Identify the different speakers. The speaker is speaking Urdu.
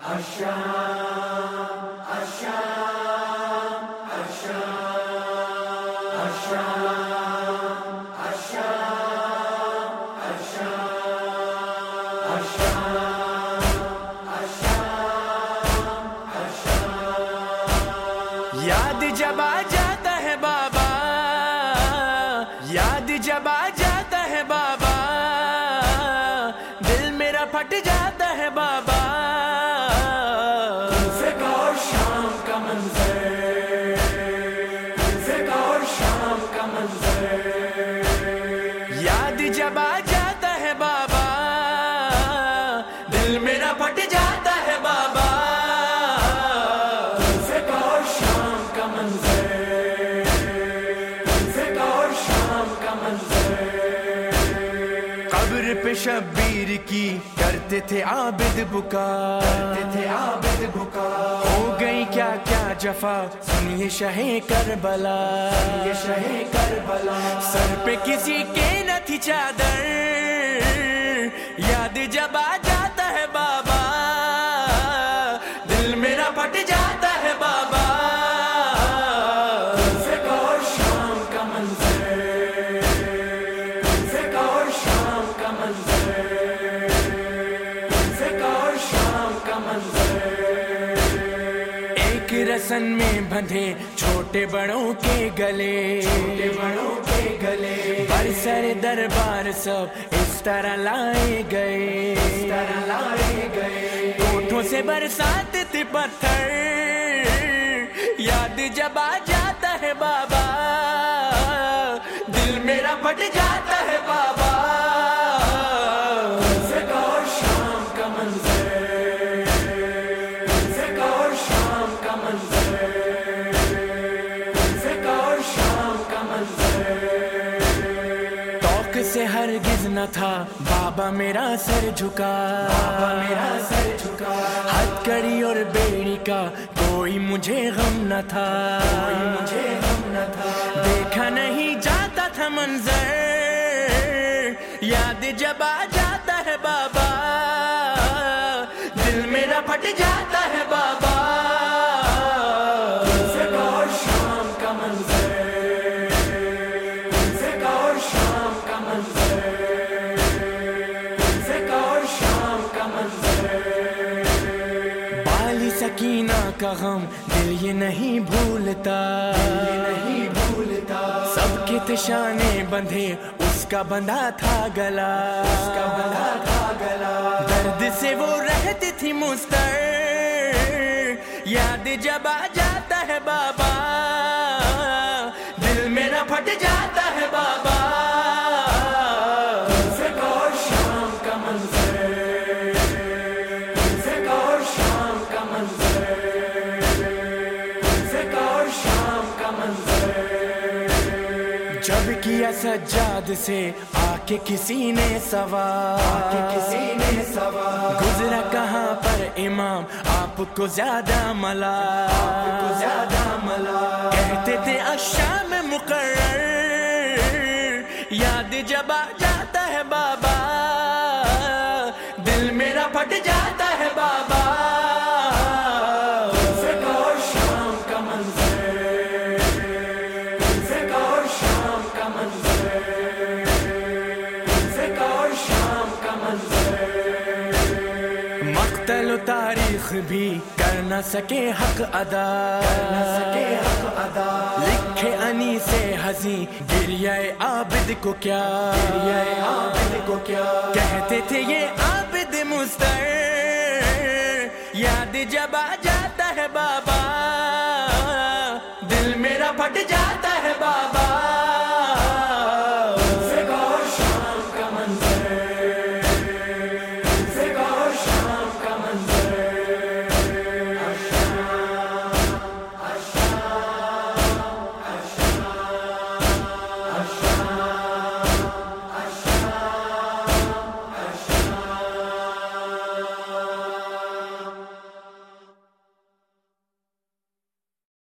Speaker 1: یاد جب آ جاتا ہے بابا، یاد جب آ جاتا ہے بابا، دل میرا پھٹ جاتا ہے بابا۔ فقہ اور شام کا منظر، فقہ اور شام کا منظر، یاد جب آ جاتا ہے بابا، دل میرا پھٹ جاتا ہے بابا۔ قبر پہ شبیر کی کرتے تھے عابد بکا، کرتے تھے عابد بکا، ہو گئی کیا کیا جفا، سنیے شہ کربلا، سنیے شہ کربلا، سر پہ کسی کے نہ تھی چادر، یاد جب آ جاتا ہے بابا، دل میرا پھٹ جاتا ہے بابا۔ ایک رسن میں بندھے چھوٹے بڑوں کے گلے، چھوٹے بڑوں کے گلے، برسر دربار سب اس طرح لائے گئے، اس طرح لائے گئے، کوٹھوں سے برساتے تھے پتھر، یاد جب آ جاتا ہے بابا، دل میرا پھٹ جاتا ہے بابا۔ سے ہرگز نہ تھا بابا میرا سر جھکا، بابا میرا سر جھکا، ہتھ کڑی اور بیڑی کا کوئی مجھے غم نہ تھا، کوئی مجھے غم نہ تھا، دیکھا نہیں جاتا تھا منظر، یاد جب آ جاتا ہے بابا، دل میرا پھٹ جاتا ہے بابا۔ سکینہ کا غم دل یہ نہیں بھولتا، یہ نہیں بھولتا، سب کے تشانے بندھے اس کا بندھا تھا گلا، اس کا بندھا تھا گلا، درد سے وہ رہتی تھی مستر، یاد جب آ جاتا ہے بابا، دل میرا پھٹ جاتا ہے بابا۔ جب کیا سجاد سے آ کے کسی نے سوال، آ کے کسی نے سوال، گزرا کہاں پر امام آپ کو زیادہ ملا، آپ کو زیادہ ملا، کہتے تھے الشام مقرر، یاد جب آ جاتا ہے بابا، دل میرا پھٹ جاتا ہے بابا۔ مقتل و تاریخ بھی کر نہ سکے حق ادا، کر نہ سکے حق ادا، لکھے انی سے ہنسی گریہ عابد کو کیا، گریہ عابد کو کیا، کہتے تھے یہ عابد مستر، یاد جب آ جاتا ہے بابا، دل میرا پھٹ جاتا ہے بابا۔